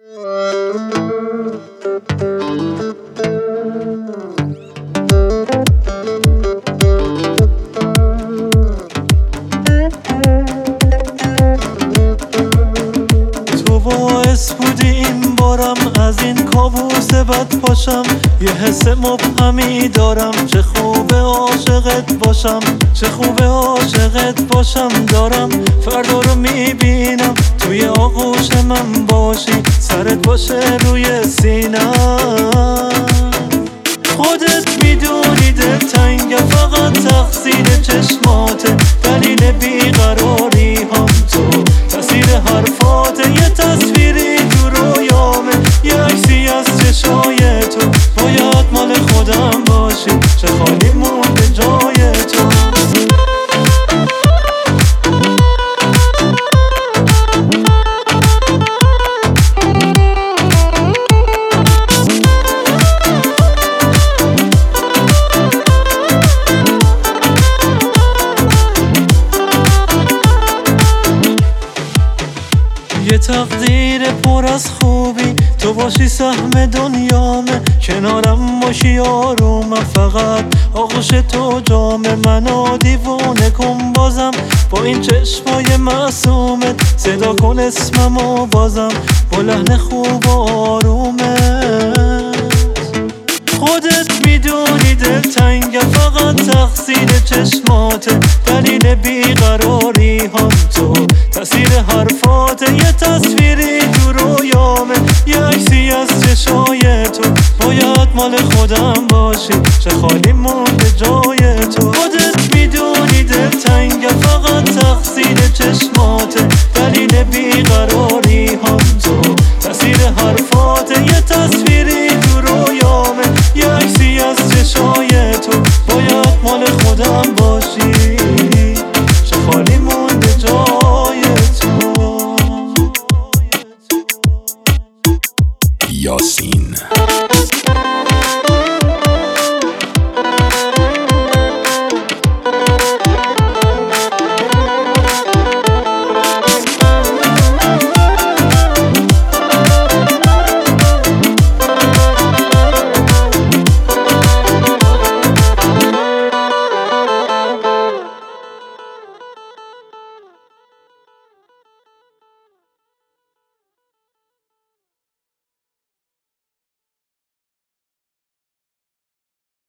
تو باعث بودی این بارم از این کابوس بد پاشم، یه حس مبهمی دارم، چه خوبه عاشقت باشم، چه خوبه عاشقت باشم. دارم فردا رو میبینم توی آغوش من باشی، سرت باشه روی سینم. خودت میدونی دلتنگه، فقط تقصیر چشماته، دلیل بیقراری هم تو، تاثیر حرفاته. یه تصویری تو رویامه، یه عکسی از چشای تو، باید مال خودم باشی، چه خالی مونده جای تو. یه تقدیر پر از خوبی، تو باشی سهم دنیامه، کنارم باشی آرومم، فقط آغوش تو جامه. منو دیوونه کن بازم با این چشمای معصومت، صدا کن اسممو بازم با لحن خوب و آرومت. خودت میدونی دلتنگه، فقط تقصیر چشماته، دلیل بیقراری هم تو، تاثیر حرفاته. یه تصویری تو رویامه، یه عکسی از چشای تو، باید مال خودم باشی، چه خالی